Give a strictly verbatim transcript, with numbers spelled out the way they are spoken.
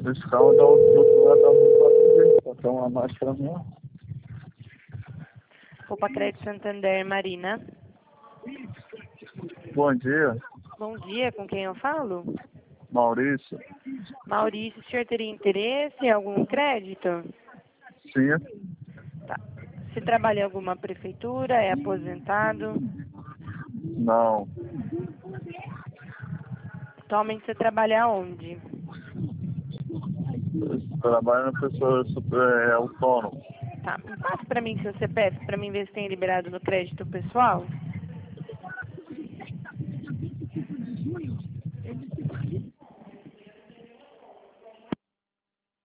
Esse carro dá o do outro lado da rua pra ver. Só tem uma máscara mesmo. Copa Crédito Santander, Marina. Bom dia, Bom dia, com quem eu falo? Maurício. Maurício, o senhor teria interesse em algum crédito? Sim, Tá. Você trabalha em alguma prefeitura? É aposentado? não. Atualmente você trabalha onde? Eu trabalho na pessoa super é, autônomo. Tá. Passa pra mim seu C P F, pra mim ver se tem liberado no crédito pessoal.